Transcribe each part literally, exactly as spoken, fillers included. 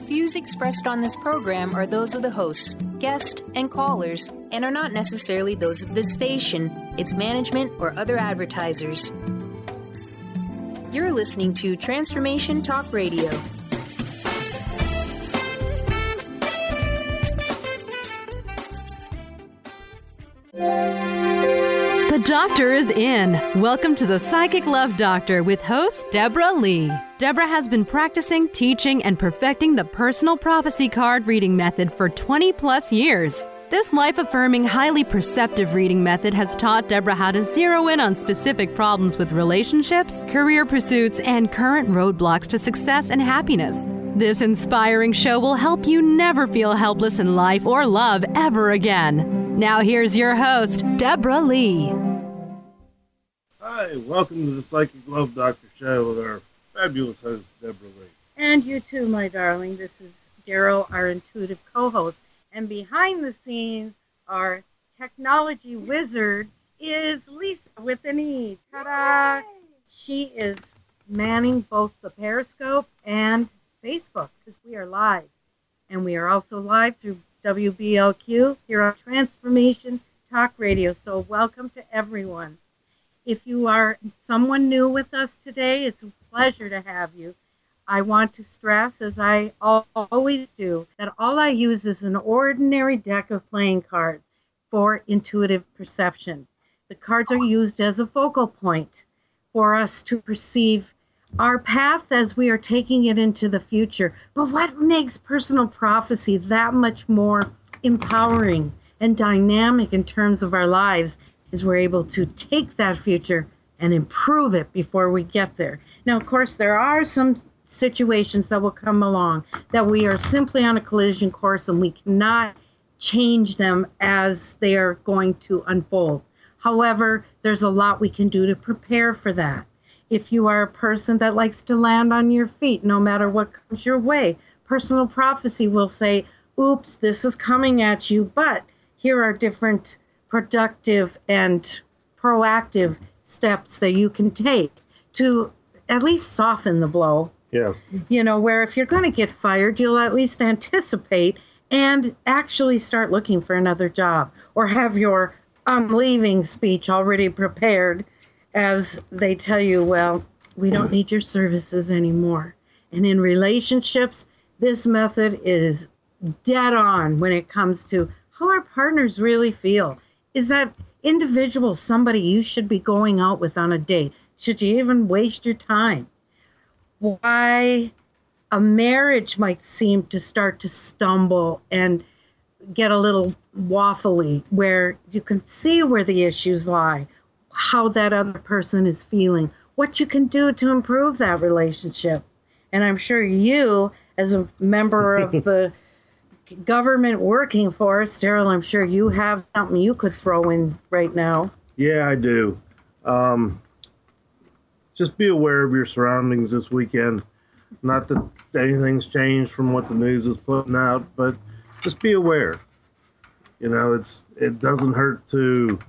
Views expressed on this program are those of the hosts, guests, and callers, and are not necessarily those of this station, its management, or other advertisers. You're listening to Transformation Talk Radio. The doctor is in. Welcome to the Psychic Love Doctor with host Deborah Lee. Deborah has been practicing, teaching, and perfecting the personal prophecy card reading method for twenty plus years. This life-affirming, highly perceptive reading method has taught Deborah how to zero in on specific problems with relationships, career pursuits, and current roadblocks to success and happiness. This inspiring show will help you never feel helpless in life or love ever again. Now here's your host, Deborah Lee. Hi, welcome to the Psychic Love Doctor Show with our fabulous host, Deborah Lee. And you too, my darling. This is Daryl, our intuitive co-host. And behind the scenes, our technology wizard is Lisa with an E. Ta-da! She is manning both the Periscope and Facebook because we are live. And we are also live through W B L Q here on Transformation Talk Radio. So welcome to everyone. If you are someone new with us today, it's a pleasure to have you. I want to stress, as I always do, that all I use is an ordinary deck of playing cards for intuitive perception. The cards are used as a focal point for us to perceive our path as we are taking it into the future. But what makes personal prophecy that much more empowering and dynamic in terms of our lives is we're able to take that future and improve it before we get there. Now, of course, there are some situations that will come along that we are simply on a collision course and we cannot change them as they are going to unfold. However, there's a lot we can do to prepare for that. If you are a person that likes to land on your feet no matter what comes your way, personal prophecy will say, oops, this is coming at you, but here are different productive and proactive steps that you can take to at least soften the blow. Yes. You know, where if you're going to get fired, you'll at least anticipate and actually start looking for another job or have your I'm leaving speech already prepared as they tell you, well, we don't need your services anymore. And in relationships, this method is dead on when it comes to how our partners really feel. Is that individual somebody you should be going out with on a date? Should you even waste your time? Why a marriage might seem to start to stumble and get a little waffly, where you can see where the issues lie, how that other person is feeling, what you can do to improve that relationship. And I'm sure you, as a member of the government working for us, Daryl, I'm sure you have something you could throw in right now. Yeah, I do. Um, just be aware of your surroundings this weekend. Not that anything's changed from what the news is putting out, but just be aware. You know, it's it doesn't hurt to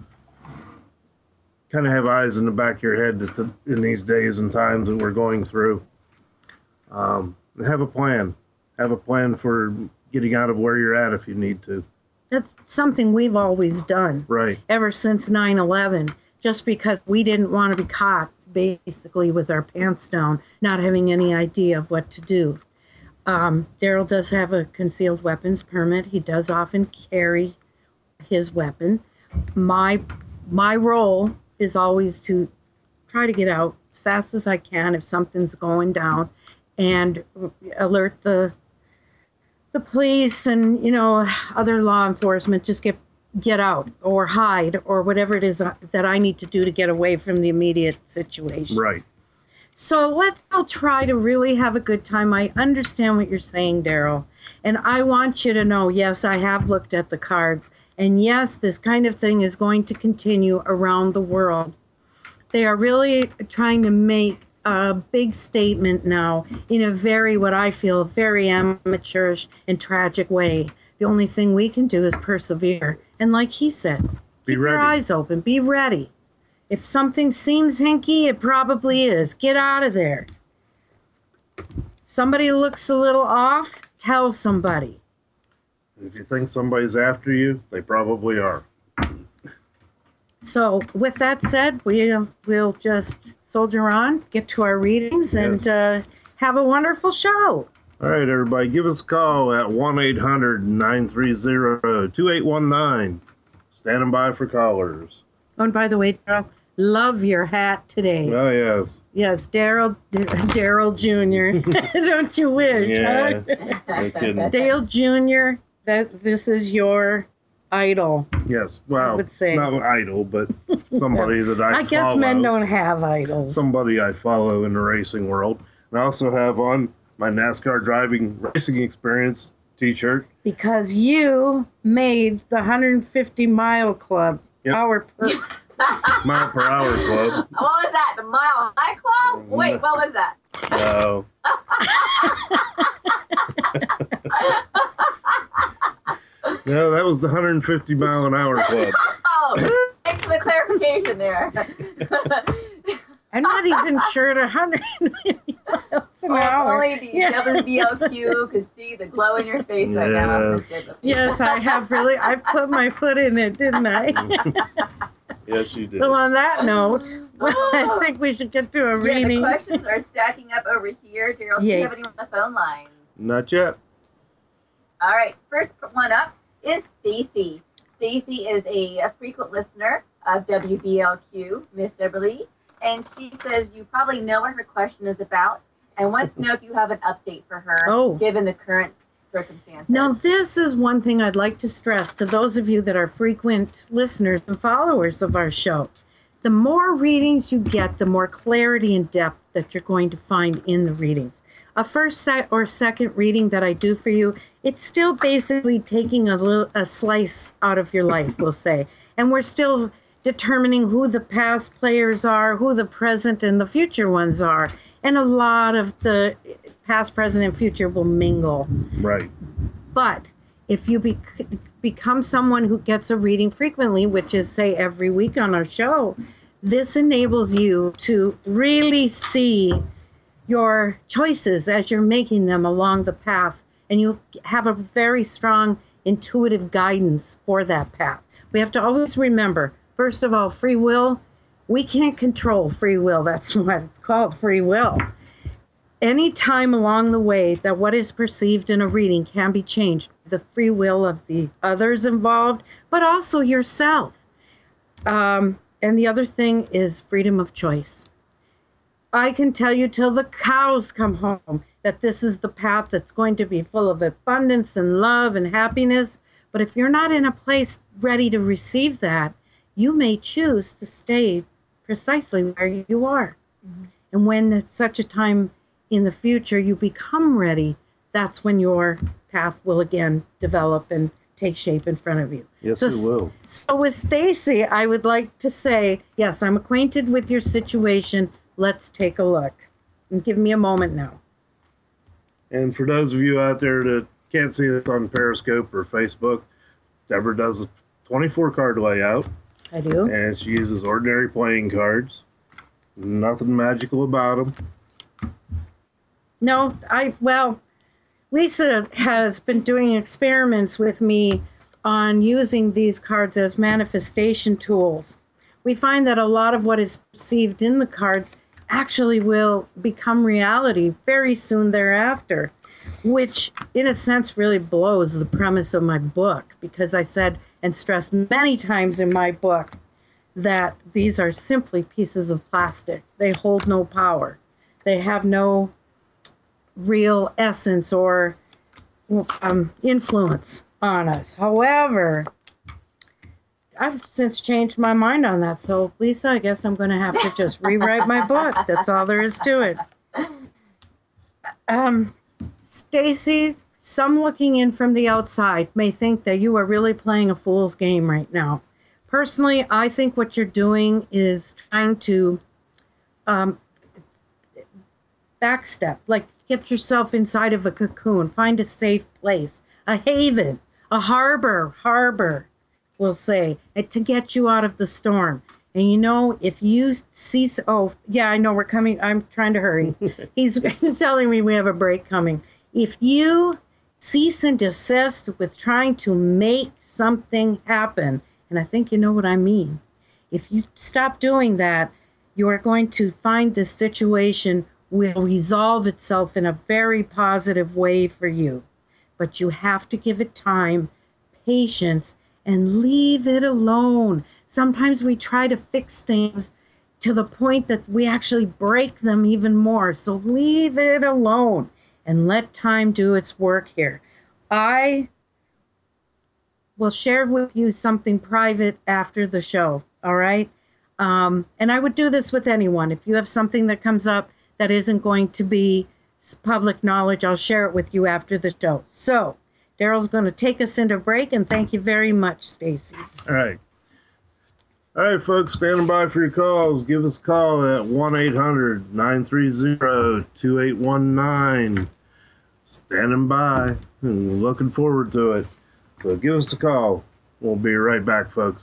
kind of have eyes in the back of your head that the, in these days and times that we're going through. Um, have a plan. Have a plan for getting out of where you're at if you need to. That's something we've always done. Right. Ever since nine eleven, just because we didn't want to be caught basically with our pants down, not having any idea of what to do. Um, Daryl does have a concealed weapons permit. He does often carry his weapon. My my role is always to try to get out as fast as I can if something's going down and alert the the police and, you know, other law enforcement. Just get get out or hide or whatever it is that I need to do to get away from the immediate situation. Right. So let's all try to really have a good time. I understand what you're saying, Daryl. And I want you to know, yes, I have looked at the cards. And yes, this kind of thing is going to continue around the world. They are really trying to make a big statement now in a very, what I feel, very amateurish and tragic way. The only thing we can do is persevere. And like he said, be keep ready. Your eyes open, be ready. If something seems hinky, it probably is. Get out of there. If somebody looks a little off, tell somebody. If you think somebody's after you, they probably are. So with that said, we, we'll just soldier on, get to our readings, and Yes. uh, have a wonderful show. All right, everybody, give us a call at one eight hundred nine three zero two eight one nine. Standing by for callers. Oh, and by the way, Daryl, love your hat today. Oh, yes. Yes, Daryl, Daryl Junior Don't you wish? Yeah. Huh? No kidding. Dale Junior, that this is your idol. Yes. Well, would say. not an idol, but somebody that I, I guess follow. men don't have idols. Somebody I follow in the racing world. And I also have on my NASCAR driving racing experience t-shirt. Because you made the one hundred fifty mile club. Yep. Hour per. Mile per hour club. What was that? The Mile High Club? Wait, what was that? No. No, that was the one hundred fifty mile an hour club. Oh, thanks for the clarification there. I'm not even sure to one hundred fifty miles an Well, hour. only the Yeah. W B L Q could see the glow in your face right now. Yes. Yes, I have really. I've put my foot in it, didn't I? Yes, you did. Well, on that note, I think we should get to a Yeah, the reading. questions are stacking up over here. Daryl, do Yay. you have anyone on the phone lines? Not yet. All right, first one up is Stacy. Stacy is a, a frequent listener of W B L Q, Miss Deborah Lee, and she says you probably know what her question is about and wants to know if you have an update for her, Oh. given the current circumstances. Now, this is one thing I'd like to stress to those of you that are frequent listeners and followers of our show. The more readings you get, the more clarity and depth that you're going to find in the readings. A first se- or second reading that I do for you, it's still basically taking a little a slice out of your life, we'll say. And we're still determining who the past players are, who the present and the future ones are. And a lot of the past, present, and future will mingle. Right. But if you bec- become someone who gets a reading frequently, which is, say, every week on our show, this enables you to really see your choices as you're making them along the path. And you have a very strong intuitive guidance for that path. We have to always remember, first of all, free will. We can't control free will. That's what it's called, free will. Any time along the way that what is perceived in a reading can be changed, the free will of the others involved, but also yourself. Um, and the other thing is freedom of choice. I can tell you till the cows come home that this is the path that's going to be full of abundance and love and happiness. But if you're not in a place ready to receive that, you may choose to stay precisely where you are. Mm-hmm. And when at such a time in the future you become ready, that's when your path will again develop and take shape in front of you. Yes, so, it will. So with Stacy, I would like to say, yes, I'm acquainted with your situation. Let's take a look. And give me a moment now. And for those of you out there that can't see this on Periscope or Facebook, Deborah does a twenty-four card layout. I do. And she uses ordinary playing cards. Nothing magical about them. No, I, well, Lisa has been doing experiments with me on using these cards as manifestation tools. We find that a lot of what is perceived in the cards actually will become reality very soon thereafter, which in a sense really blows the premise of my book, because I said and stressed many times in my book that these are simply pieces of plastic. They hold no power. They have no real essence or um, influence on us. However, I've since changed my mind on that. So, Lisa, I guess I'm going to have to just rewrite my book. That's all there is to it. Um, Stacy, some looking in from the outside may think that you are really playing a fool's game right now. Personally, I think what you're doing is trying to um, backstep, like get yourself inside of a cocoon, find a safe place, a haven, a harbor, harbor, we'll say, to get you out of the storm. And you know, if you see, oh, yeah, I know we're coming. I'm trying to hurry. He's, he's telling me we have a break coming. If you cease and desist with trying to make something happen. And I think you know what I mean. If you stop doing that, you are going to find this situation will resolve itself in a very positive way for you. But you have to give it time, patience, and leave it alone. Sometimes we try to fix things to the point that we actually break them even more. So leave it alone and let time do its work here. I will share with you something private after the show, all right? Um, and I would do this with anyone. If you have something that comes up that isn't going to be public knowledge, I'll share it with you after the show. So Daryl's going to take us into break, and thank you very much, Stacy. All right. All right, folks, standing by for your calls. Give us a call at one eight hundred nine three zero two eight one nine. Standing by and looking forward to it. So give us a call. We'll be right back, folks.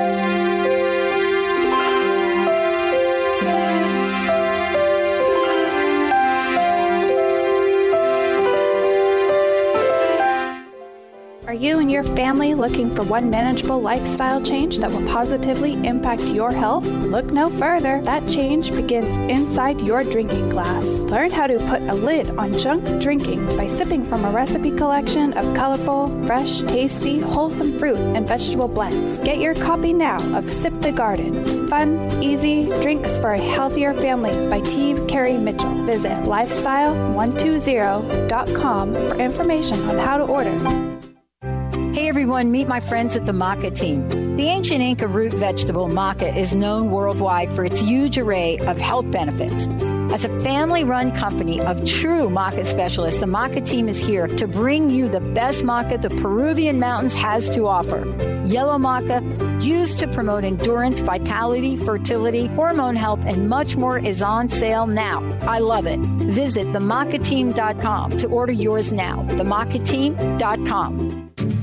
Are you and your family looking for one manageable lifestyle change that will positively impact your health? Look no further. That change begins inside your drinking glass. Learn how to put a lid on junk drinking by sipping from a recipe collection of colorful, fresh, tasty, wholesome fruit and vegetable blends. Get your copy now of Sip the Garden. Fun, easy drinks for a healthier family by T. Carey Mitchell. Visit lifestyle one twenty dot com for information on how to order. Hey everyone, meet my friends at the maca team. The ancient Inca root vegetable maca is known worldwide for its huge array of health benefits. As a family-run company of true maca specialists, the maca team is here to bring you the best maca the Peruvian mountains has to offer. Yellow maca, used to promote endurance, vitality, fertility, hormone health, and much more, is on sale now. I love it. Visit the maca team dot com to order yours now. the maca team dot com.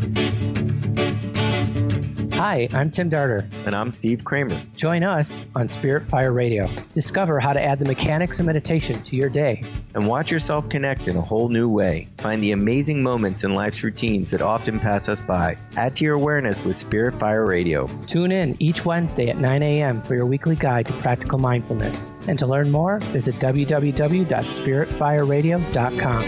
Hi, I'm Tim Darter. And I'm Steve Kramer. Join us on Spirit Fire Radio. Discover how to add the mechanics of meditation to your day. And watch yourself connect in a whole new way. Find the amazing moments in life's routines that often pass us by. Add to your awareness with Spirit Fire Radio. Tune in each Wednesday at nine a.m. for your weekly guide to practical mindfulness. And to learn more, visit w w w dot spirit fire radio dot com.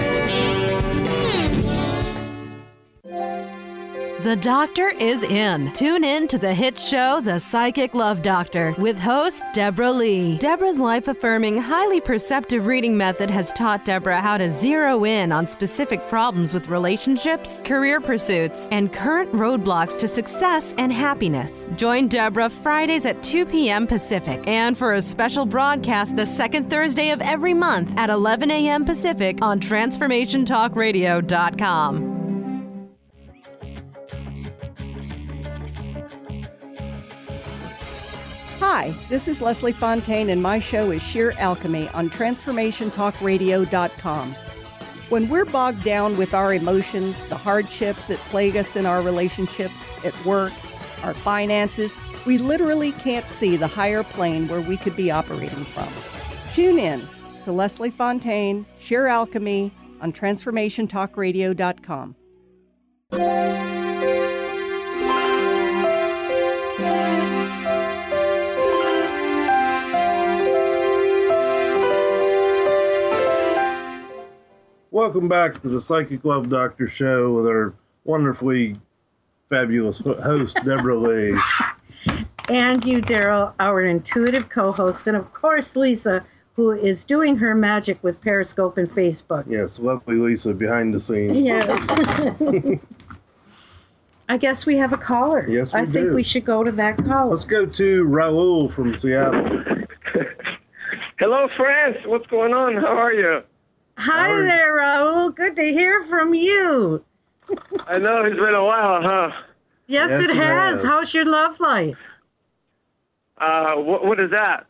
The doctor is in. Tune in to the hit show, The Psychic Love Doctor, with host Deborah Lee. Deborah's life-affirming, highly perceptive reading method has taught Deborah how to zero in on specific problems with relationships, career pursuits, and current roadblocks to success and happiness. Join Deborah Fridays at two p.m. Pacific, and for a special broadcast the second Thursday of every month at eleven a.m. Pacific on transformation talk radio dot com. Hi, this is Leslie Fontaine, and my show is Sheer Alchemy on transformation talk radio dot com. When we're bogged down with our emotions, the hardships that plague us in our relationships, at work, our finances, we literally can't see the higher plane where we could be operating from. Tune in to Leslie Fontaine, Sheer Alchemy on transformation talk radio dot com. Welcome back to the Psychic Love Doctor show with our wonderfully fabulous host, Deborah Lee. And you, Daryl, our intuitive co-host. And of course, Lisa, who is doing her magic with Periscope and Facebook. Yes, lovely Lisa behind the scenes. Yes. I guess we have a caller. Yes, we I do. think we should go to that caller. Let's go to Raul from Seattle. Hello, friends. What's going on? How are you? Hi Howard. there, Raul. Good to hear from you. I know it's been a while, huh? Yes, Yes, it it has. has. How's your love life? Uh, what, what is that?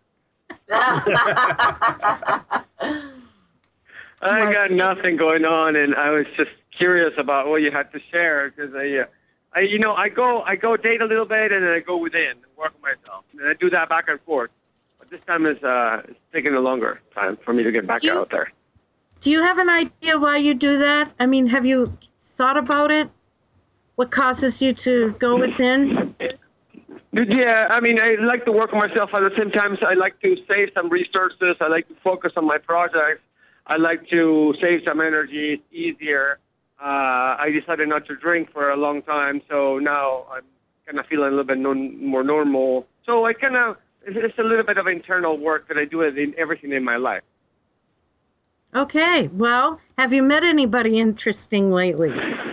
I got nothing going on, and I was just curious about what you had to share because I, uh, I, you know, I go, I go date a little bit, and then I go within and work on myself, and I do that back and forth. But this time is uh, it's taking a longer time for me to get back Do you- out there. Do you have an idea why you do that? I mean, have you thought about it? What causes you to go within? Yeah, I mean, I like to work on myself. At the same time, I like to save some resources. I like to focus on my projects. I like to save some energy. It's easier. Uh, I decided not to drink for a long time, so now I'm kind of feeling a little bit non- more normal. So I kind of, it's a little bit of internal work that I do in everything in my life. Okay, well, have you met anybody interesting lately?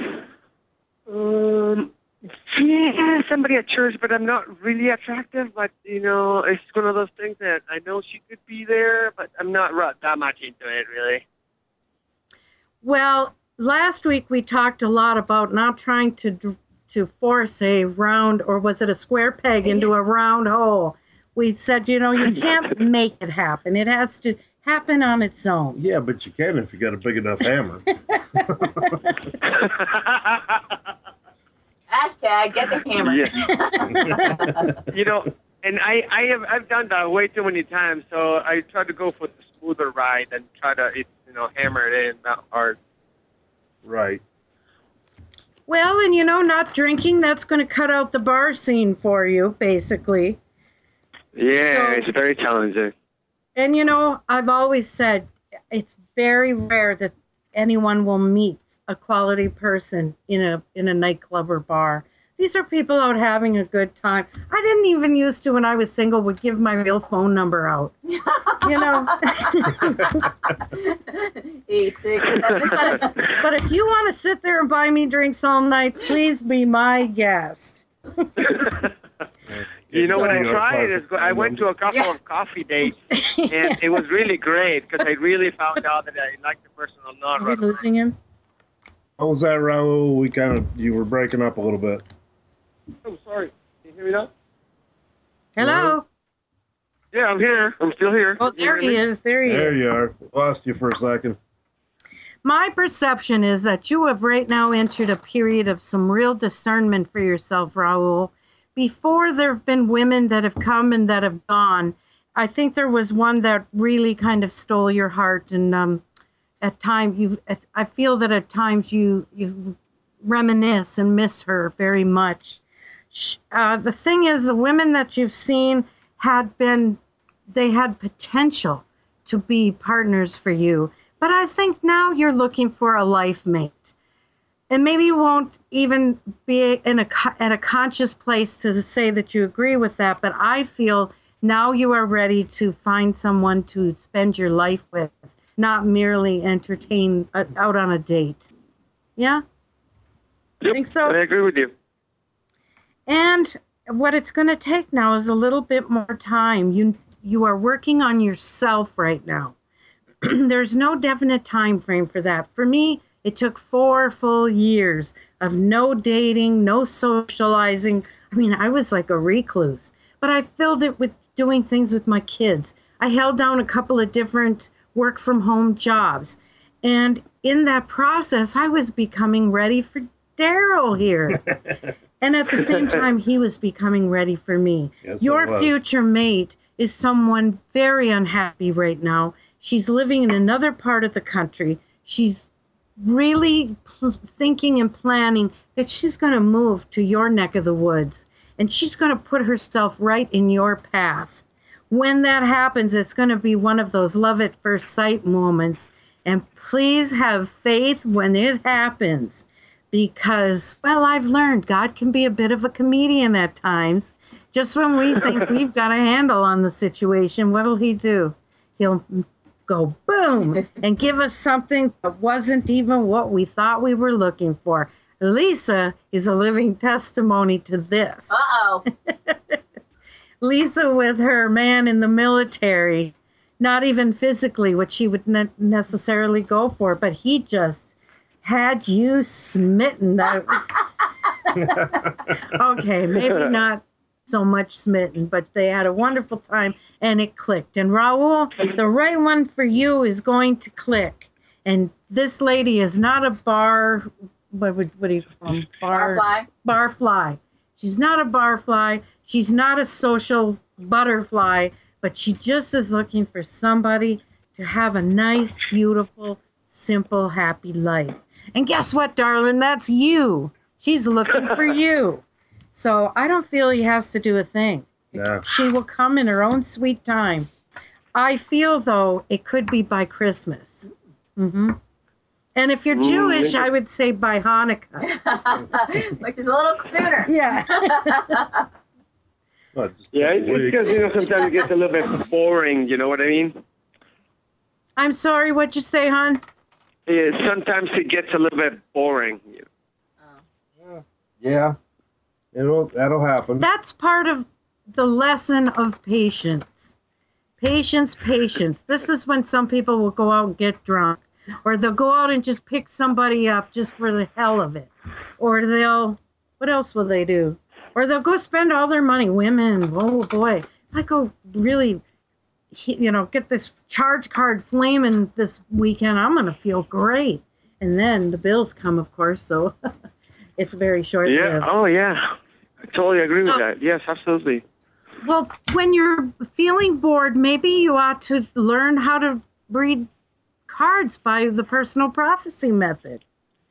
Um, yeah, somebody at church, but I'm not really attractive. But, you know, it's one of those things that I know she could be there, but I'm not that much into it, really. Well, last week we talked a lot about not trying to to force a round, or was it a square peg into a round hole. We said, you know, you can't make it happen. It has to happen on its own. Yeah, but you can if you got a big enough hammer. Hashtag get the hammer. Yeah. You know, and I, I have I've done that way too many times. So I try to go for the smoother ride and try to it, you know hammer it in not hard. Right. Well, and you know, not drinking, that's going to cut out the bar scene for you, basically. Yeah, So- it's very challenging. And, you know, I've always said it's very rare that anyone will meet a quality person in a in a nightclub or bar. These are people out having a good time. I didn't even used to, when I was single, would give my real phone number out. You know? Eight, six, seven, but, but if you want to sit there and buy me drinks all night, please be my guest. You know So- what I tried is go- I went to a couple Yeah. of coffee dates, and it was really great because I really found out that I liked the person a lot. Are we losing him? How was that, Raul? We kind of, you were breaking up a little bit. Oh, sorry. Can you hear me now? Hello? Yeah, I'm here. I'm still here. Oh, there he is. There he There is. you are. Lost you for a second. My perception is that you have right now entered a period of some real discernment for yourself, Raul. Before, there have been women that have come and that have gone. I think there was one that really kind of stole your heart, and um, at times you, at, I feel that at times you you reminisce and miss her very much. Sh- Uh, the thing is, the women that you've seen had been, they had potential to be partners for you. But I think now you're looking for a life mate. And maybe you won't even be in a, co- at a conscious place to say that you agree with that. But I feel now you are ready to find someone to spend your life with, not merely entertain uh, out on a date. Yeah? Yep, think so? I agree with you. And what it's going to take now is a little bit more time. You you are working on yourself right now. There's no definite time frame for that. For me, it took four full years of no dating, no socializing. I mean, I was like a recluse, but I filled it with doing things with my kids. I held down a couple of different work from home jobs. And in that process, I was becoming ready for Daryl here. And at the same time, he was becoming ready for me. Yes, I Your was. future mate is someone very unhappy right now. She's living in another part of the country. She's really pl- thinking and planning that she's going to move to your neck of the woods. And she's going to put herself right in your path. When that happens, it's going to be one of those love at first sight moments. And please have faith when it happens. Because, well, I've learned God can be a bit of a comedian at times. Just when we think we've got a handle on the situation, what'll he do? He'll go boom and give us something that wasn't even what we thought we were looking for. Lisa is a living testimony to this. Uh-oh. Lisa with her man in the military, not even physically what she would ne- necessarily go for, but he just had you smitten. That- okay, maybe not so much smitten, but they had a wonderful time and it clicked. And Raul, the right one for you is going to click. And this lady is not a bar, what, would, what do you call them? Bar, Barfly. Barfly. She's not a barfly. She's not a social butterfly, but she just is looking for somebody to have a nice, beautiful, simple, happy life. And guess what, darling? That's you. She's looking for you. So I don't feel he has to do a thing. Yeah. She will come in her own sweet time. I feel, though, it could be by Christmas. Mm-hmm. And if you're Jewish, mm, I would say by Hanukkah. Which is a little sooner. Yeah. Yeah, it's because, you know, sometimes it gets a little bit boring, you know what I mean? I'm sorry, what'd you say, hon? Yeah, sometimes it gets a little bit boring. Yeah. Yeah. It'll, that'll happen. That's part of the lesson of patience. Patience, patience. This is when some people will go out and get drunk. Or they'll go out and just pick somebody up just for the hell of it. Or they'll, what else will they do? Or they'll go spend all their money. Women, oh boy. I go really, you know, get this charge card flaming this weekend. I'm going to feel great. And then the bills come, of course, so it's very short-lived. Yeah, oh yeah. I totally agree so, with that. Yes, absolutely. Well, when you're feeling bored, maybe you ought to learn how to read cards by the personal prophecy method.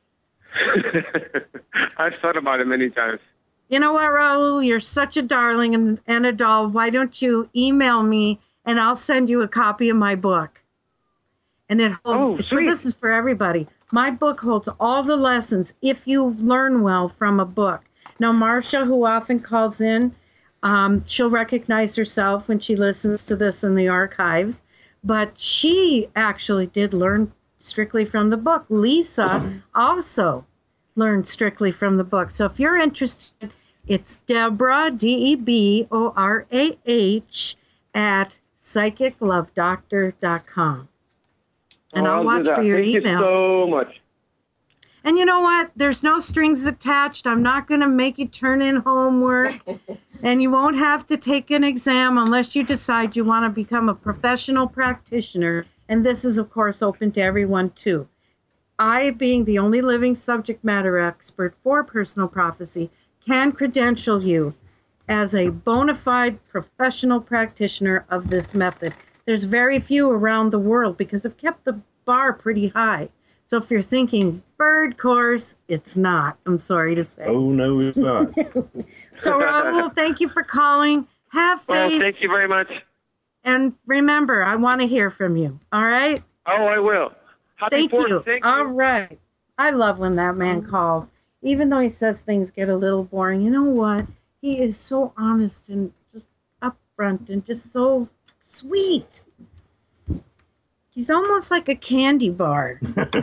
I've thought about it many times. You know what, Raul? You're such a darling and, and a doll. Why don't you email me and I'll send you a copy of my book? And it holds, oh, sweet. This is for everybody. My book holds all the lessons if you learn well from a book. Now, Marcia, who often calls in, um, she'll recognize herself when she listens to this in the archives. But she actually did learn strictly from the book. Lisa also learned strictly from the book. So if you're interested, it's Deborah, D E B O R A H, at psychic love doctor dot com. And oh, I'll, I'll watch for your Thank email. Thank you so much. And you know what? There's no strings attached. I'm not going to make you turn in homework. And you won't have to take an exam unless you decide you want to become a professional practitioner. And this is, of course, open to everyone, too. I, being the only living subject matter expert for personal prophecy, can credential you as a bona fide professional practitioner of this method. There's very few around the world because I've kept the bar pretty high. So if you're thinking bird course, it's not. I'm sorry to say. Oh, no, it's not. So, Raul, thank you for calling. Have faith. Well, thank you very much. And remember, I want to hear from you. All right? Oh, I will. Happy Thank fourth. you. Thank All you. right. I love when that man calls. Even though he says things get a little boring, you know what? He is so honest and just upfront and just so sweet. He's almost like a candy bar.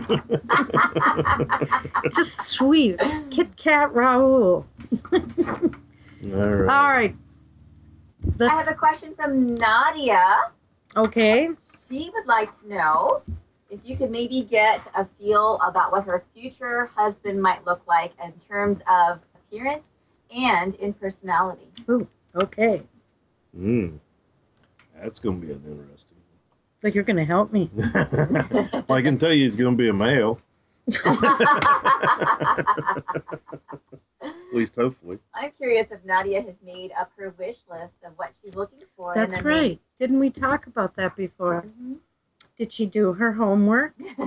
Just sweet. Kit Kat Raul. All right. All right. Let's... I have a question from Nadia. Okay. She would like to know if you could maybe get a feel about what her future husband might look like in terms of appearance and in personality. Ooh, okay. Mm. That's going to be an interesting. Like you're going to help me. Well, I can tell you he's going to be a male. At least hopefully. I'm curious if Nadia has made up her wish list of what she's looking for. That's right. Maybe... Didn't we talk about that before? Mm-hmm. Did she do her homework? Does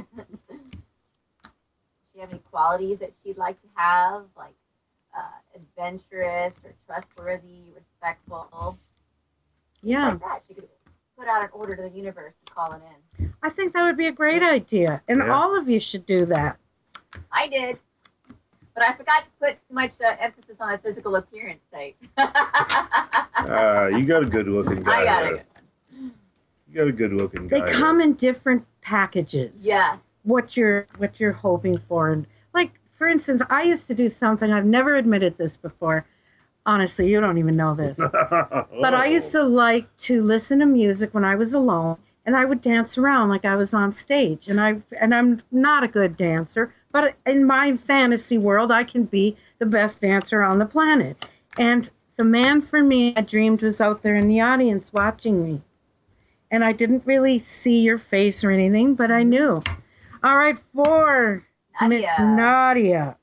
she have any qualities that she'd like to have, like uh, adventurous or trustworthy, respectful? Yeah. Like that. She could put out an order to the universe to call it in. I think that would be a great idea. And yeah. all of you should do that. I did. But I forgot to put too much uh, emphasis on the physical appearance state. uh, you got a good looking guy. I got a good one. You got a good looking guy. They come there. in different packages. Yeah. What you're what you're hoping for. And like, for instance, I used to do something, I've never admitted this before. Honestly, you don't even know this. oh. But I used to like to listen to music when I was alone, and I would dance around like I was on stage. And I and I'm not a good dancer, but in my fantasy world, I can be the best dancer on the planet. And the man for me I dreamed was out there in the audience watching me. And I didn't really see your face or anything, but I knew. All right, for Miss Nadia.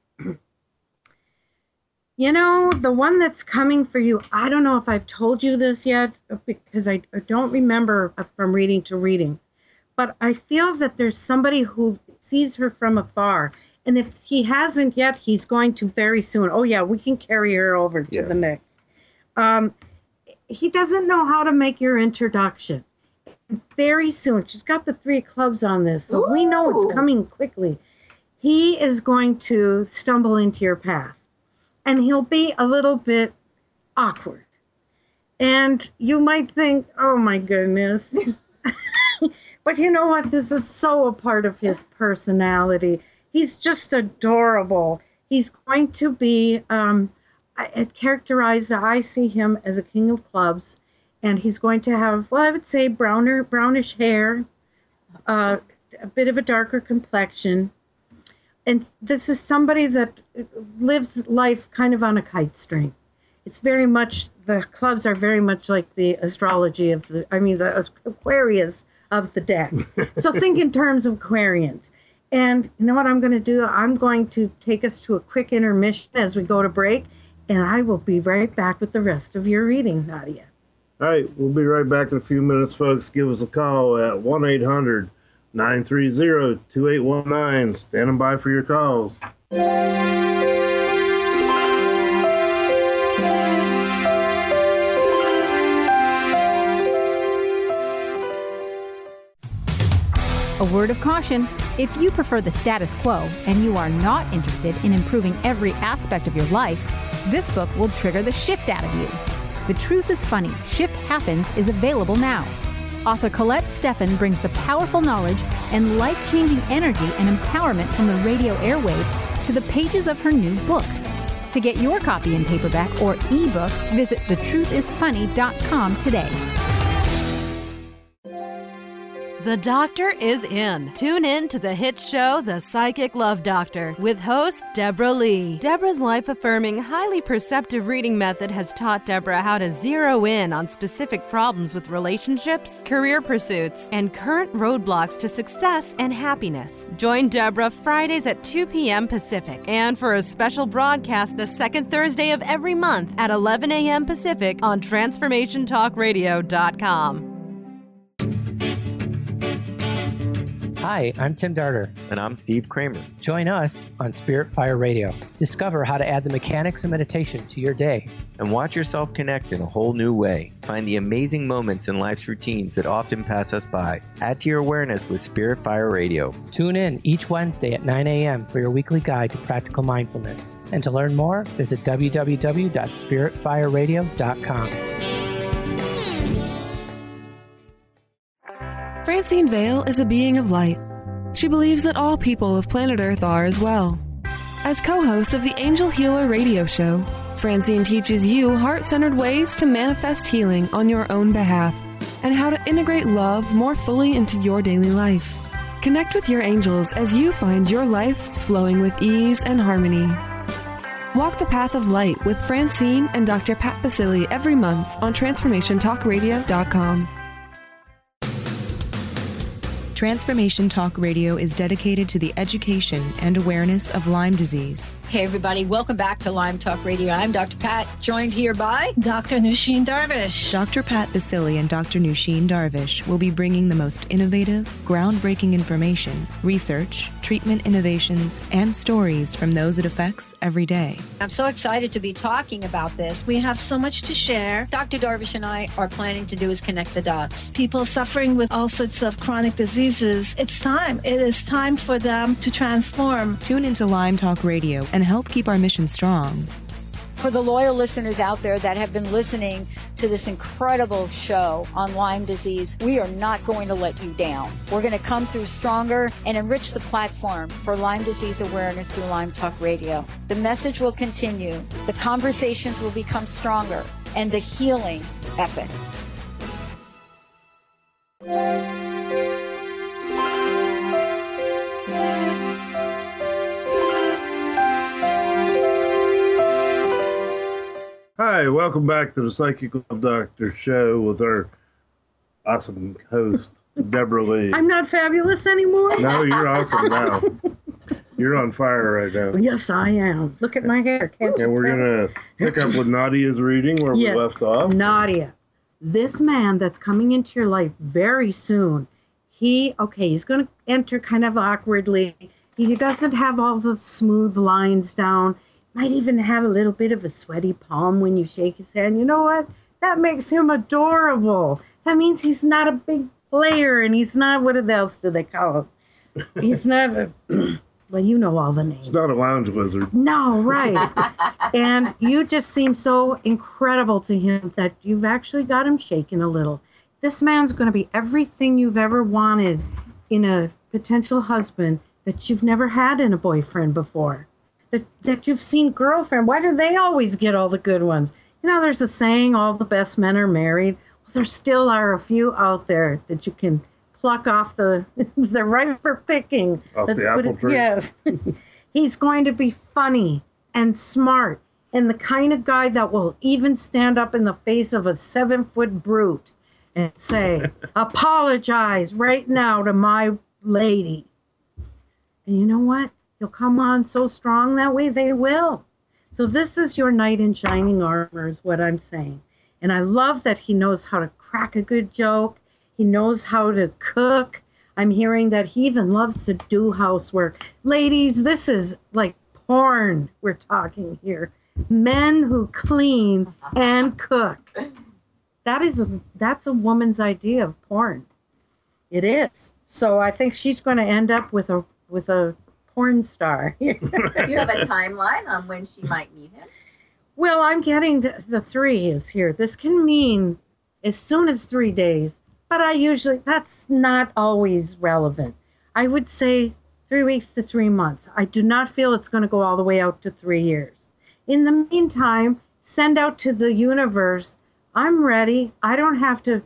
You know, the one that's coming for you, I don't know if I've told you this yet, because I don't remember from reading to reading. But I feel that there's somebody who sees her from afar. And if he hasn't yet, he's going to very soon. Oh, yeah, we can carry her over to Yeah. the next. Um, he doesn't know how to make your introduction. Very soon. She's got the three clubs on this, so Ooh. we know it's coming quickly. He is going to stumble into your path, and he'll be a little bit awkward. And you might think, oh, my goodness. But you know what? This is so a part of his personality. He's just adorable. He's going to be um, I, characterized, I see him as a king of clubs, and he's going to have, well, I would say browner, brownish hair, uh, a bit of a darker complexion. And this is somebody that lives life kind of on a kite string. It's very much, the clubs are very much like the astrology of the, I mean, the Aquarius of the deck. So think in terms of Aquarians. And you know what I'm going to do? I'm going to take us to a quick intermission as we go to break, and I will be right back with the rest of your reading, Nadia. All right, we'll be right back in a few minutes, folks. Give us a call at one eight hundred nine three zero two eight one nine. Standing by for your calls. A word of caution, if you prefer the status quo and you are not interested in improving every aspect of your life, this book will trigger the shift out of you. The Truth is Funny, Shift Happens is available now. Author Colette Steffen brings the powerful knowledge and life-changing energy and empowerment from the radio airwaves to the pages of her new book. To get your copy in paperback or ebook, visit the truth is funny dot com today. The doctor is in. Tune in to the hit show, The Psychic Love Doctor, with host Deborah Lee. Deborah's life-affirming, highly perceptive reading method has taught Deborah how to zero in on specific problems with relationships, career pursuits, and current roadblocks to success and happiness. Join Deborah Fridays at two p.m. Pacific, and for a special broadcast the second Thursday of every month at eleven a.m. Pacific on transformation talk radio dot com. Hi, I'm Tim Darter. And I'm Steve Kramer. Join us on Spirit Fire Radio. Discover how to add the mechanics of meditation to your day. And watch yourself connect in a whole new way. Find the amazing moments in life's routines that often pass us by. Add to your awareness with Spirit Fire Radio. Tune in each Wednesday at nine a.m. for your weekly guide to practical mindfulness. And to learn more, visit w w w dot spirit fire radio dot com. Francine Vale is a being of light. She believes that all people of planet Earth are as well. As co-host of the Angel Healer radio show, Francine teaches you heart-centered ways to manifest healing on your own behalf and how to integrate love more fully into your daily life. Connect with your angels as you find your life flowing with ease and harmony. Walk the path of light with Francine and Doctor Pat Basili every month on transformation talk radio dot com. Transformation Talk Radio is dedicated to the education and awareness of Lyme disease. Hey, everybody. Welcome back to Lyme Talk Radio. I'm Doctor Pat, joined here by Doctor Nusheen Darvish. Doctor Pat Basili and Doctor Nusheen Darvish will be bringing the most innovative, groundbreaking information, research, treatment innovations, and stories from those it affects every day. I'm so excited to be talking about this. We have so much to share. Doctor Darvish and I are planning to do is connect the dots. People suffering with all sorts of chronic diseases, it's time. It is time for them to transform. Tune into Lyme Talk Radio and help keep our mission strong. For the loyal listeners out there that have been listening to this incredible show on Lyme disease, we are not going to let you down. We're going to come through stronger and enrich the platform for Lyme disease awareness through Lyme Talk Radio. The message will continue, the conversations will become stronger, and the healing epic. Hi, welcome back to the Psychic Love Doctor show with our awesome host, Deborah Lee. I'm not fabulous anymore? No, you're awesome now. You're on fire right now. Yes, I am. Look at my hair. Can't you And we're tell? going to pick up with Nadia's reading where Yes. we left off. Nadia, this man that's coming into your life very soon, he, okay, he's going to enter kind of awkwardly. He doesn't have all the smooth lines down. Might even have a little bit of a sweaty palm when you shake his hand. You know what? That makes him adorable. That means he's not a big player, and he's not, what else do they call him? He's not a, well, you know all the names. He's not a lounge wizard. No, right. And you just seem so incredible to him that you've actually got him shaking a little. This man's going to be everything you've ever wanted in a potential husband that you've never had in a boyfriend before. That, that you've seen girlfriend. Why do they always get all the good ones? You know, there's a saying, all the best men are married. Well, there still are a few out there that you can pluck off the, the right for picking. Off Let's the put apple it- tree. Yes. He's going to be funny and smart and the kind of guy that will even stand up in the face of a seven-foot brute and say, apologize right now to my lady. And you know what? You'll come on so strong that way they will. So this is your knight in shining armor is what I'm saying. And I love that he knows how to crack a good joke. He knows how to cook. I'm hearing that he even loves to do housework. Ladies, this is like porn we're talking here. Men who clean and cook. That is a, that's a woman's idea of porn. It is. So I think she's going to end up with a with a porn star. Do you have a timeline on when she might meet him? Well, I'm getting the, the three is here. This can mean as soon as three days, but I usually, that's not always relevant. I would say three weeks to three months. I do not feel it's going to go all the way out to three years. In the meantime, send out to the universe, I'm ready. I don't have to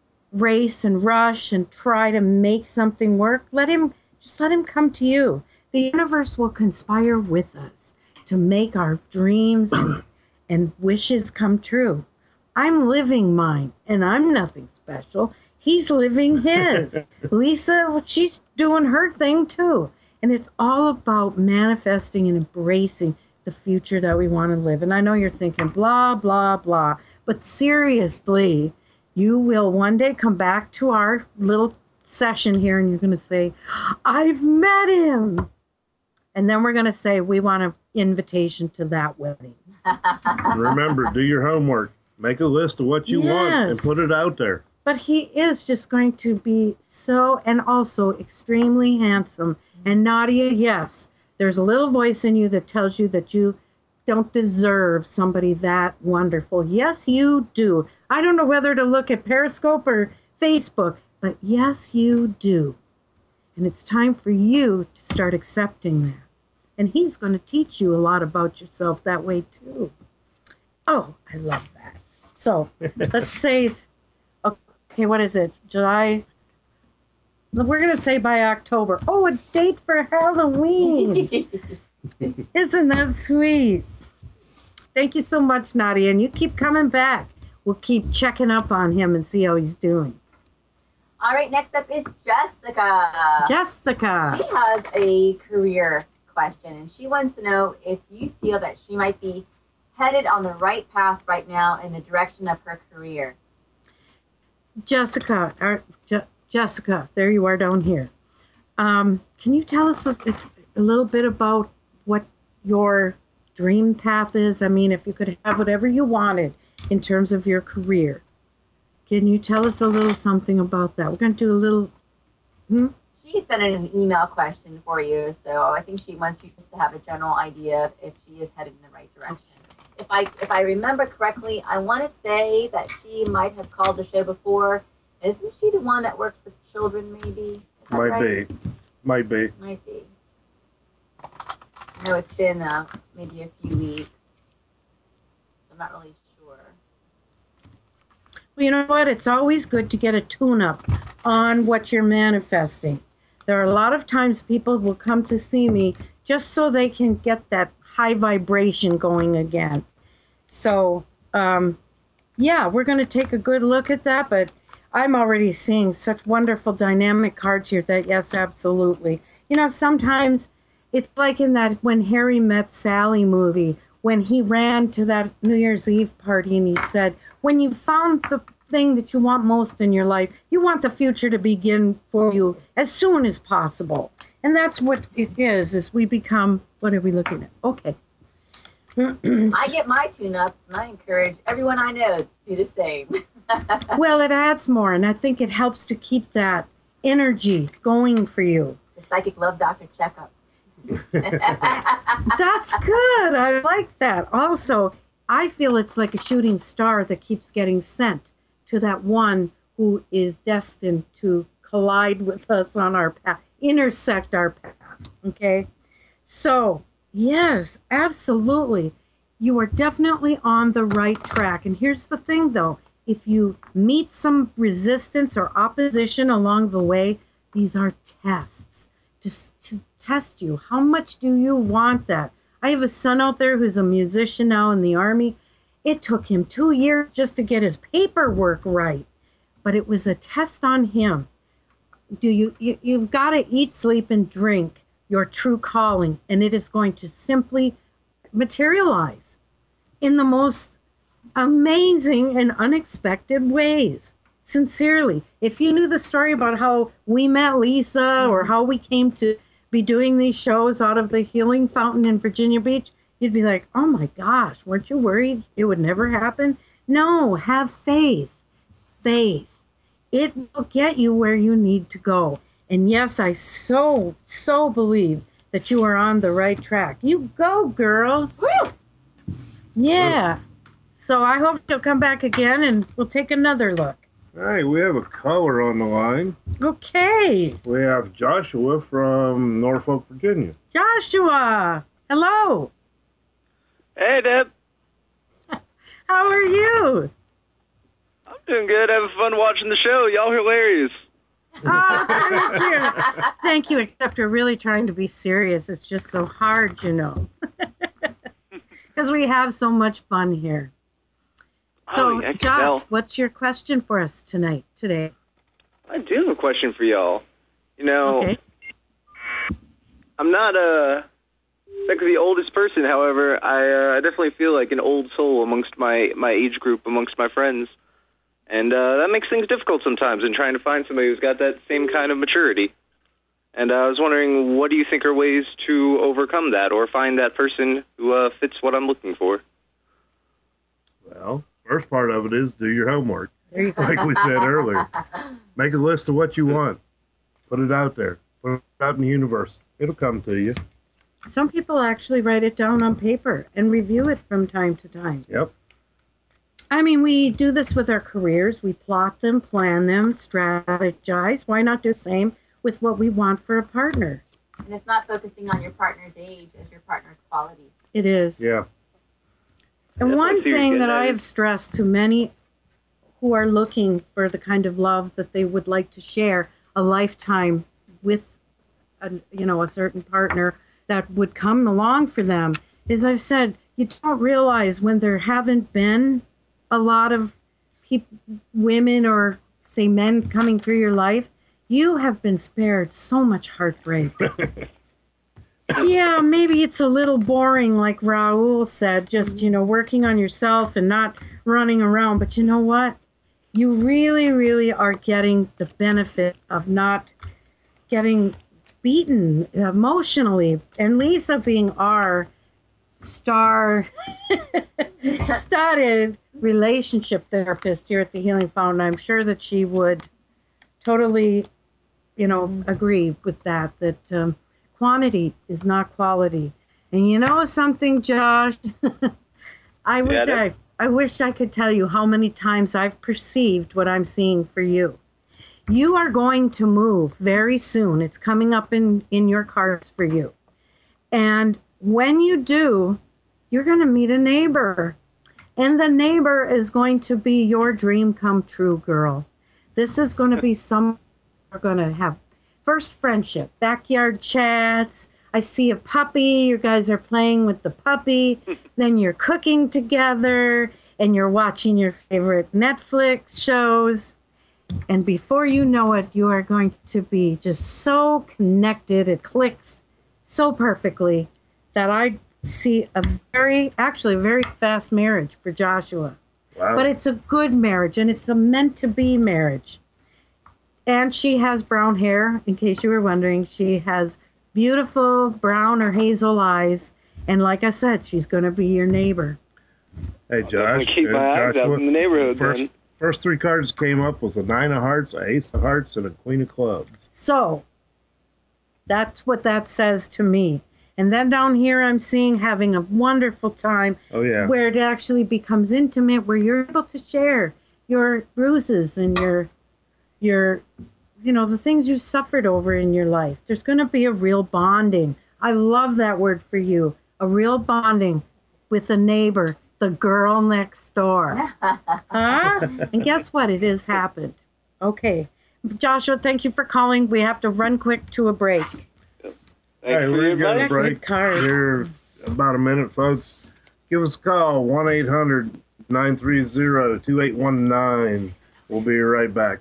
race and rush and try to make something work. Let him, just let him come to you. The universe will conspire with us to make our dreams and, and wishes come true. I'm living mine, and I'm nothing special. He's living his. Lisa, she's doing her thing too. And it's all about manifesting and embracing the future that we want to live. And I know you're thinking blah, blah, blah. But seriously, you will one day come back to our little session here and you're going to say, I've met him. And then we're going to say, we want an invitation to that wedding. And remember, do your homework. Make a list of what you want and Yes. put it out there. But he is just going to be so, and also extremely handsome. And Nadia, yes, there's a little voice in you that tells you that you don't deserve somebody that wonderful. Yes, you do. I don't know whether to look at Periscope or Facebook, but yes, you do. And it's time for you to start accepting that. And he's going to teach you a lot about yourself that way, too. Oh, I love that. So let's say, okay, what is it? July? We're going to say by October. Oh, a date for Halloween. Isn't that sweet? Thank you so much, Nadia. And you keep coming back. We'll keep checking up on him and see how he's doing. All right, next up is Jessica. Jessica. She has a career question, and she wants to know if you feel that she might be headed on the right path right now in the direction of her career. Jessica, uh, Je- Jessica, there you are down here. Um, can you tell us a, a little bit about what your dream path is? I mean, if you could have whatever you wanted in terms of your career, can you tell us a little something about that? We're going to do a little... Hmm? She sent in an email question for you, so I think she wants you just to have a general idea of if she is headed in the right direction. If I if I remember correctly, I want to say that she might have called the show before. Isn't she the one that works with children, maybe? Is that Might right? be. Might be. Might be. I know it's been uh, maybe a few weeks. I'm not really sure. Well, you know what? It's always good to get a tune-up on what you're manifesting. There are a lot of times people will come to see me just so they can get that high vibration going again. So, um, yeah, we're going to take a good look at that, but I'm already seeing such wonderful dynamic cards here that, yes, absolutely. You know, sometimes it's like in that When Harry Met Sally movie, when he ran to that New Year's Eve party and he said, when you found the thing that you want most in your life, you want the future to begin for you as soon as possible. And that's what it is, is we become, what are we looking at? Okay. I get my tune-ups, and I encourage everyone I know to do the same. Well, it adds more, and I think it helps to keep that energy going for you. The Psychic Love Doctor checkup. That's good. I like that. Also, I feel it's like a shooting star that keeps getting sent to that one who is destined to collide with us on our path, intersect our path. Okay? So, yes, absolutely. You are definitely on the right track. And here's the thing, though. If you meet some resistance or opposition along the way, these are tests just to test you. How much do you want that? I have a son out there who's a musician now in the Army. It took him two years just to get his paperwork right, but it was a test on him. Do you, you you've got to eat, sleep, and drink your true calling, and it is going to simply materialize in the most amazing and unexpected ways. Sincerely, if you knew the story about how we met Lisa or how we came to be doing these shows out of the Healing Fountain in Virginia Beach, you'd be like, oh my gosh, weren't you worried it would never happen? No, have faith. Faith. It will get you where you need to go. And yes, I so, so believe that you are on the right track. You go, girl. Woo! Yeah. So I hope you'll come back again and we'll take another look. Hey, we have a caller on the line. Okay. We have Joshua from Norfolk, Virginia. Joshua, hello. Hey, Deb. How are you? I'm doing good. Having fun watching the show. Y'all are hilarious. Oh, thank you. Thank you, except we're really trying to be serious. It's just so hard, you know. Because we have so much fun here. So, oh, yeah, Josh, tell. what's your question for us tonight, today? I do have a question for y'all. You know, Okay. I'm not uh, like the oldest person. However, I, uh, I definitely feel like an old soul amongst my, my age group, amongst my friends. And uh, that makes things difficult sometimes in trying to find somebody who's got that same kind of maturity. And uh, I was wondering, what do you think are ways to overcome that or find that person who uh, fits what I'm looking for? Well, first part of it is do your homework. There you go. Like we said earlier. Make a list of what you want. Put it out there. Put it out in the universe. It'll come to you. Some people actually write it down on paper and review it from time to time. Yep. I mean, we do this with our careers. We plot them, plan them, strategize. Why not do the same with what we want for a partner? And it's not focusing on your partner's age as your partner's qualities. It is. Yeah. And That's one what you're thing getting that at I is- have stressed to many who are looking for the kind of love that they would like to share a lifetime with, a, you know, a certain partner that would come along for them is I've said, you don't realize when there haven't been a lot of peop- women or, say, men coming through your life, you have been spared so much heartbreak. Yeah, maybe it's a little boring, like Raul said, just, you know, working on yourself and not running around. But you know what? You really, really are getting the benefit of not getting beaten emotionally. And Lisa being our star studded relationship therapist here at the Healing Fountain, I'm sure that she would totally, you know, agree with that, that um, quantity is not quality. And you know something, Josh? I wish Yeah, I, I wish I could tell you how many times I've perceived what I'm seeing for you. You are going to move very soon. It's coming up in, in your cards for you. And when you do, you're going to meet a neighbor. And the neighbor is going to be your dream come true, girl. This is going to be some, we're going to have first friendship, backyard chats. I see a puppy. You guys are playing with the puppy. Then you're cooking together and you're watching your favorite Netflix shows. And before you know it, you are going to be just so connected. It clicks so perfectly that I see a very, actually a very fast marriage for Joshua. Wow. But it's a good marriage, and it's a meant-to-be marriage. And she has brown hair, in case you were wondering. She has beautiful brown or hazel eyes. And like I said, she's going to be your neighbor. Hey, Josh. Keep my uh, eyes Joshua, out in the neighborhood, first, then. First three cards came up was a nine of hearts, a ace of hearts, and a queen of clubs. So that's what that says to me. And then down here, I'm seeing having a wonderful time. Oh, yeah. Where it actually becomes intimate, where you're able to share your bruises and your, your, you know, the things you've suffered over in your life. There's going to be a real bonding. I love that word for you. A real bonding with a neighbor, the girl next door. Huh? And guess what? It has happened. Okay. Joshua, thank you for calling. We have to run quick to a break. Hey, we're going to break here about a minute, folks. Give us a call, one eight hundred nine three zero two eight one nine. We'll be right back.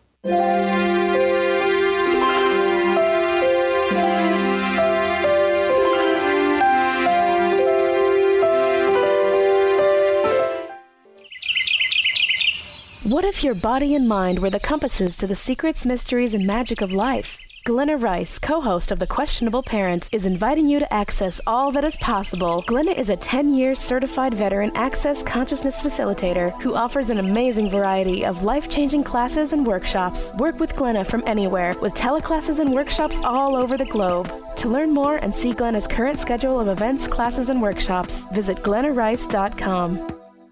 What if your body and mind were the compasses to the secrets, mysteries, and magic of life? Glenna Rice, co-host of The Questionable Parent, is inviting you to access all that is possible. Glenna is a ten-year certified veteran access consciousness facilitator who offers an amazing variety of life-changing classes and workshops. Work with Glenna from anywhere with teleclasses and workshops all over the globe. To learn more and see Glenna's current schedule of events, classes, and workshops, visit glenna rice dot com.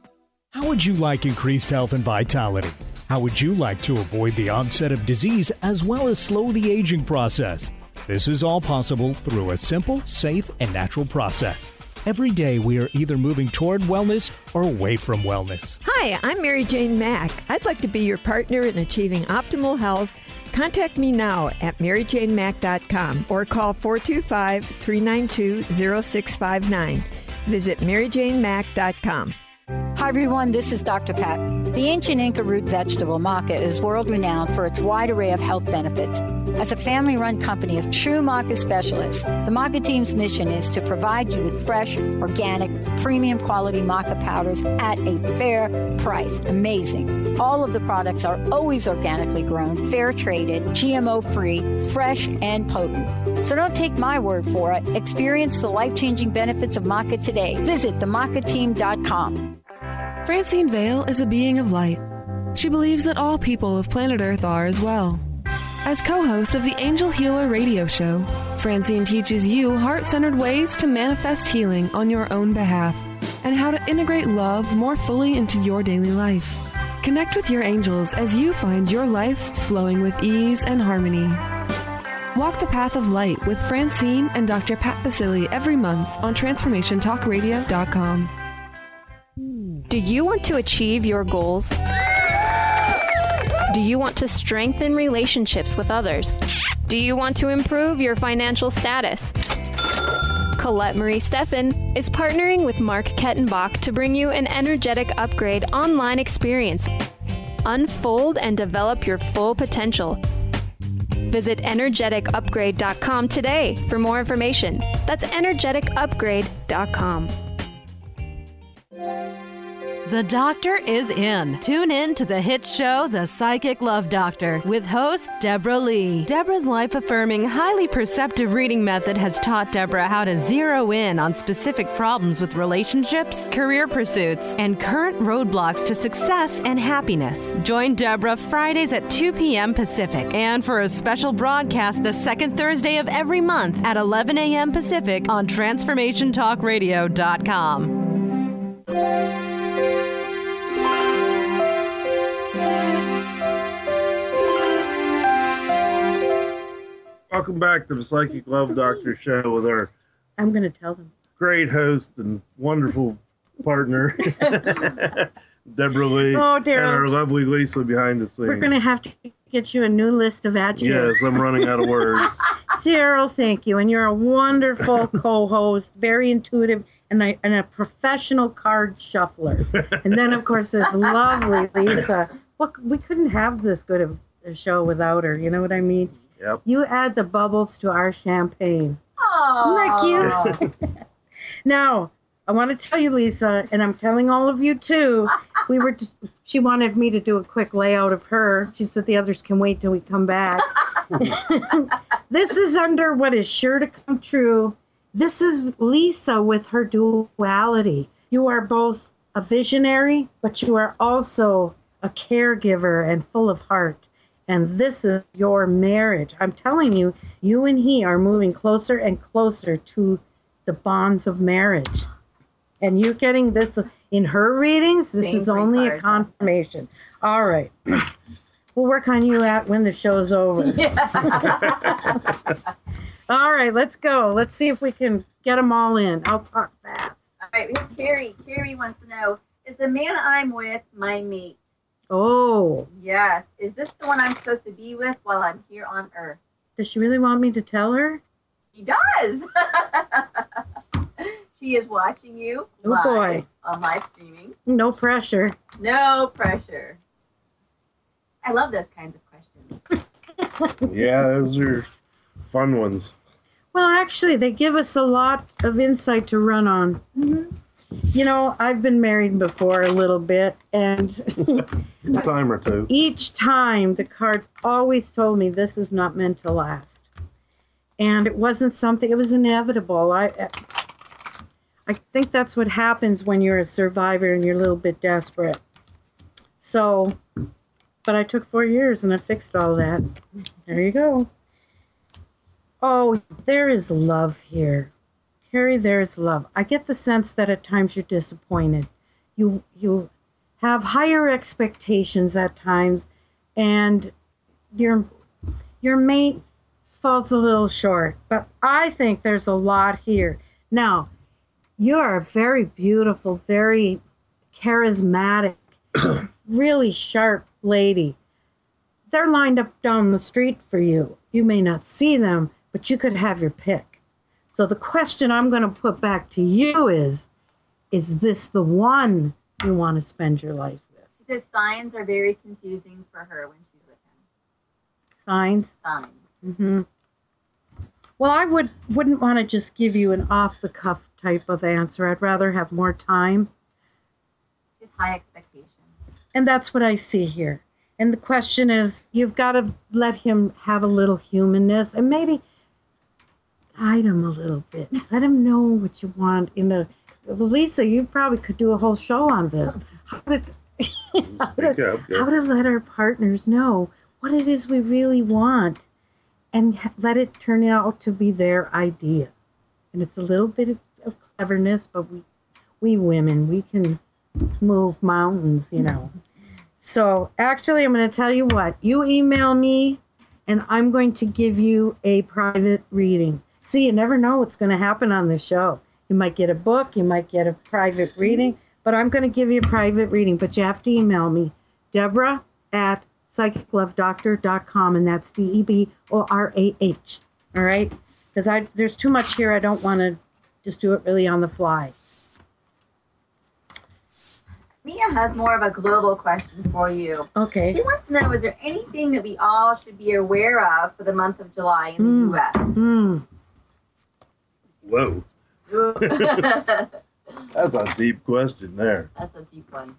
How would you like increased health and vitality? How would you like to avoid the onset of disease as well as slow the aging process? This is all possible through a simple, safe, and natural process. Every day we are either moving toward wellness or away from wellness. Hi, I'm Mary Jane Mack. I'd like to be your partner in achieving optimal health. Contact me now at mary jane mack dot com or call four two five, three nine two, zero six five nine. Visit mary jane mack dot com. Hi, everyone. This is Doctor Pat. The ancient Inca root vegetable maca is world-renowned for its wide array of health benefits. As a family-run company of true maca specialists, the maca team's mission is to provide you with fresh, organic, premium-quality maca powders at a fair price. Amazing. All of the products are always organically grown, fair-traded, G M O-free, fresh, and potent. So don't take my word for it. Experience the life-changing benefits of maca today. Visit the maca team dot com. Francine Vale is a being of light. She believes that all people of planet Earth are as well. As co-host of the Angel Healer radio show, Francine teaches you heart-centered ways to manifest healing on your own behalf and how to integrate love more fully into your daily life. Connect with your angels as you find your life flowing with ease and harmony. Walk the path of light with Francine and Doctor Pat Basili every month on transformation talk radio dot com. Do you want to achieve your goals? Do you want to strengthen relationships with others? Do you want to improve your financial status? Colette Marie Steffen is partnering with Mark Kettenbach to bring you an energetic upgrade online experience. Unfold and develop your full potential. Visit energetic upgrade dot com today for more information. That's energetic upgrade dot com. The doctor is in. Tune in to the hit show, The Psychic Love Doctor, with host Deborah Lee. Deborah's life-affirming, highly perceptive reading method has taught Deborah how to zero in on specific problems with relationships, career pursuits, and current roadblocks to success and happiness. Join Deborah Fridays at two p.m. Pacific, and for a special broadcast the second Thursday of every month at eleven a.m. Pacific on transformation talk radio dot com. Welcome back to the Psychic Love Doctor show with our I'm going to tell them. great host and wonderful partner, Deborah Lee, Oh, and Daryl. our lovely Lisa behind the scenes. We're going to have to get you a new list of adjectives. Yes, I'm running out of words. Daryl, thank you. And you're a wonderful co-host, very intuitive, and a, and a professional card shuffler. And then, of course, there's lovely Lisa. Well, we couldn't have this good of a show without her. You know what I mean? Yep. You add the bubbles to our champagne. Aww. Isn't that cute? Now, I want to tell you, Lisa, and I'm telling all of you too, we were. She wanted me to do a quick layout of her. She said the others can wait till we come back. This is under what is sure to come true. This is Lisa with her duality. You are both a visionary, but you are also a caregiver and full of heart. And this is your marriage. I'm telling you, you and he are moving closer and closer to the bonds of marriage. And you're getting this in her readings. This Same is only cards. a confirmation. All right. We'll work on you at when the show's over. All right, let's go. Let's see if we can get them all in. I'll talk fast. All right, we have Carrie. Carrie wants to know, is the man I'm with my mate? Oh. Yes. Is this the one I'm supposed to be with while I'm here on Earth? Does she really want me to tell her? She does. She is watching you Oh, live boy. on live streaming. No pressure. No pressure. I love those kinds of questions. Yeah, those are fun ones. Well, actually, they give us a lot of insight to run on. Mm-hmm. You know, I've been married before a little bit, and A time or two. each time the cards always told me this is not meant to last. And it wasn't something, it was inevitable. I I think that's what happens when you're a survivor and you're a little bit desperate. So, but I took four years and I fixed all that. There you go. Oh, there is love here. Carrie, there is love. I get the sense that at times you're disappointed. You you have higher expectations at times, and your your mate falls a little short. But I think there's a lot here. Now, you are a very beautiful, very charismatic, really sharp lady. They're lined up down the street for you. You may not see them, but you could have your pick. So the question I'm going to put back to you is, is this the one you want to spend your life with? She says signs are very confusing for her when she's with him. Signs? Signs. Mm-hmm. Well, I would, wouldn't want to just give you an off-the-cuff type of answer. I'd rather have more time. Just high expectations. And that's what I see here. And the question is, you've got to let him have a little humanness and maybe guide him a little bit. Let him know what you want. In a, well, Lisa, you probably could do a whole show on this. How to, how, to, up, yeah. how to let our partners know what it is we really want and let it turn out to be their idea. And it's a little bit of, of cleverness, but we, we women, we can move mountains, you know. So actually, I'm going to tell you what. You email me, and I'm going to give you a private reading. See, you never know what's going to happen on the show. You might get a book, you might get a private reading, but I'm going to give you a private reading. But you have to email me, Deborah at psychic love doctor dot com, and that's D E B O R A H. All right? Because I there's too much here. I don't want to just do it really on the fly. Mia has more of a global question for you. Okay. She wants to know, is there anything that we all should be aware of for the month of July in Mm. the U S? Mm. Whoa. That's a deep question there. That's a deep one.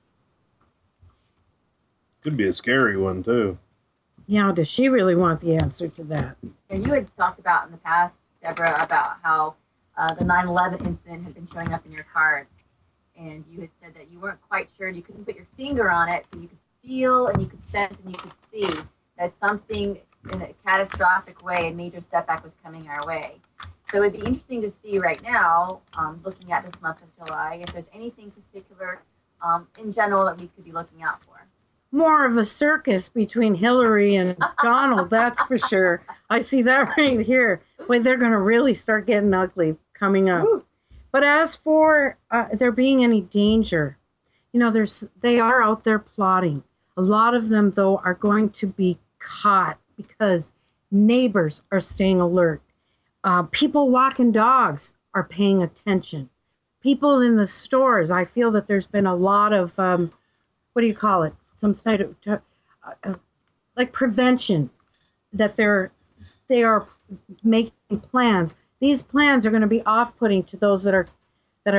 Could be a scary one, too. Yeah, does she really want the answer to that? And you had talked about in the past, Deborah, about how uh, the nine eleven incident had been showing up in your cards. And you had said that you weren't quite sure, you couldn't put your finger on it, but you could feel and you could sense and you could see that something in a catastrophic way, a major setback was coming our way. So it'd be interesting to see right now, um, looking at this month of July, if there's anything particular um, in general that we could be looking out for. More of a circus between Hillary and Donald, that's for sure. I see that right here. Boy, they're going to really start getting ugly coming up. Ooh. But as for uh, there being any danger, you know, there's they are out there plotting. A lot of them, though, are going to be caught because neighbors are staying alert. Uh, people walking dogs are paying attention. People in the stores, I feel that there's been a lot of, um, what do you call it? Some sort of, uh, uh, like prevention, that they're, they are making plans. These plans are going to be off-putting to those that are that are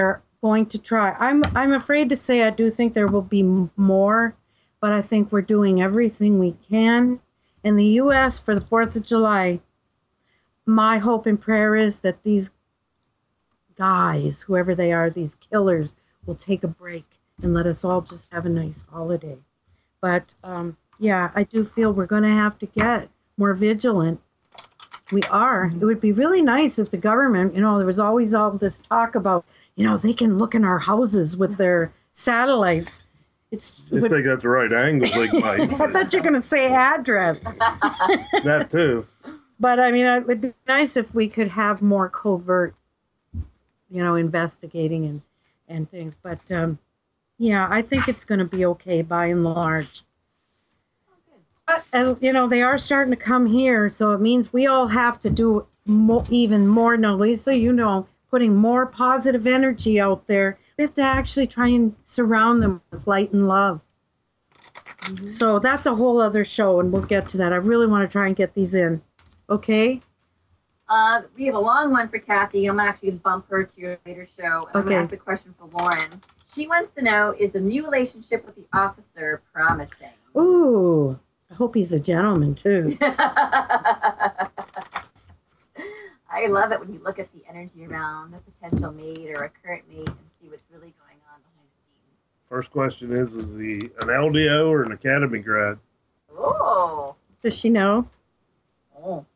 going to try. I'm I'm afraid to say I do think there will be m- more, but I think we're doing everything we can. In the U S for the fourth of July, my hope and prayer is that these guys, whoever they are, these killers, will take a break and let us all just have a nice holiday. But um, yeah, I do feel we're going to have to get more vigilant. We are. It would be really nice if the government, you know, there was always all this talk about, you know, they can look in our houses with their satellites. It's If would, they got the right angle, they might. I thought you were going to say address. That too. But I mean, it would be nice if we could have more covert, you know, investigating and, and things. But um, yeah, I think it's going to be okay by and large. But, uh, you know, they are starting to come here, so it means we all have to do more, even more. Now, Lisa, you know, putting more positive energy out there. We have to actually try and surround them with light and love. Mm-hmm. So that's a whole other show, and we'll get to that. I really want to try and get these in. Okay? Uh, we have a long one for Kathy. I'm actually going to bump her to your later show. I'm Okay. going to ask a question for Lauren. She wants to know, is the new relationship with the officer promising? Ooh, I hope he's a gentleman, too. I love it when you look at the energy around a potential mate or a current mate and see what's really going on behind the scenes. First question is, is he an L D O or an academy grad? Oh. Does she know? Oh.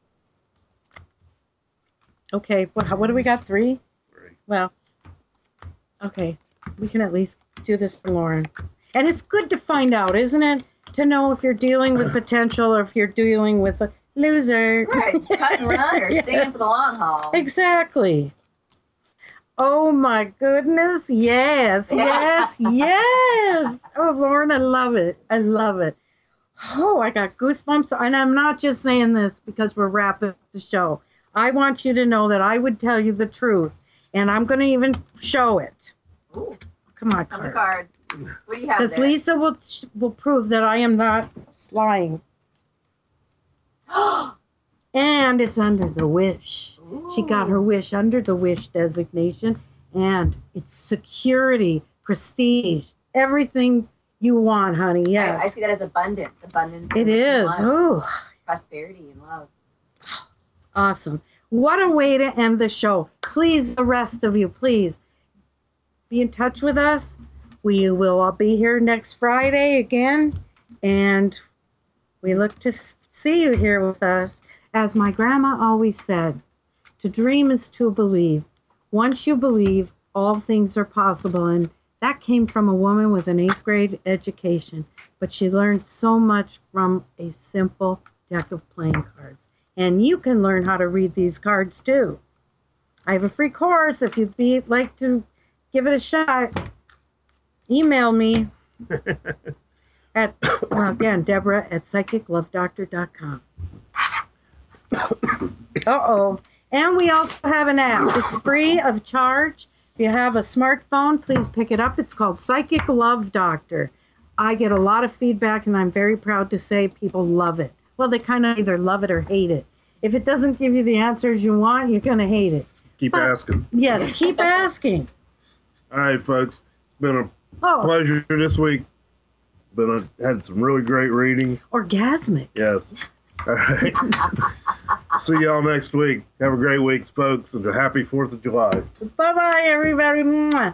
Okay, what, what do we got? Three? Three. Well, okay. We can at least do this for Lauren. And it's good to find out, isn't it? To know if you're dealing with potential or if you're dealing with a loser. Right. Cut and run or Yeah. stay in for the long haul. Exactly. Oh my goodness. Yes, yes, yes. Oh, Lauren, I love it. I love it. Oh, I got goosebumps. And I'm not just saying this because we're wrapping up the show. I want you to know that I would tell you the truth. And I'm going to even show it. Ooh. Come on, Come the cards. cards. What do you have Because there? Lisa will will prove that I am not lying. And it's under the wish. Ooh. She got her wish under the wish designation. And it's security, prestige, everything you want, honey. Yes. I, I see that as abundance. Abundance. It is. Oh. Prosperity and love. Awesome. What a way to end the show. Please, the rest of you, please be in touch with us. We will all be here next Friday again. And we look to see you here with us. As my grandma always said, to dream is to believe. Once you believe, all things are possible. And that came from a woman with an eighth grade education. But she learned so much from a simple deck of playing cards. And you can learn how to read these cards too. I have a free course if you'd be, like to give it a shot. Email me at, well, again, Deborah at psychic love doctor dot com. Uh-oh. And we also have an app. It's free of charge. If you have a smartphone, please pick it up. It's called Psychic Love Doctor. I get a lot of feedback, and I'm very proud to say people love it. Well, they kind of either love it or hate it. If it doesn't give you the answers you want, you're going to hate it. Keep But- asking. Yes, keep asking. All right, folks. It's been a Oh. pleasure this week. Been a, had some really great readings. Orgasmic. Yes. All right. See y'all next week. Have a great week, folks, and a happy fourth of July. Bye-bye, everybody. Mwah.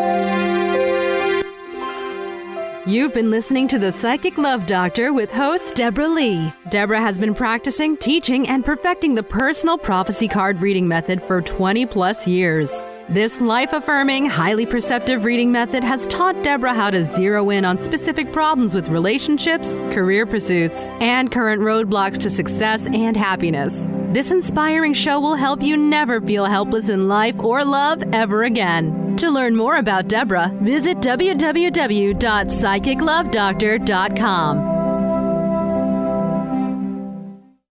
You've been listening to The Psychic Love Doctor with host Deborah Lee. Deborah has been practicing, teaching, and perfecting the personal prophecy card reading method for twenty plus years. This life-affirming, highly perceptive reading method has taught Deborah how to zero in on specific problems with relationships, career pursuits, and current roadblocks to success and happiness. This inspiring show will help you never feel helpless in life or love ever again. To learn more about Deborah, visit w w w dot psychic love doctor dot com.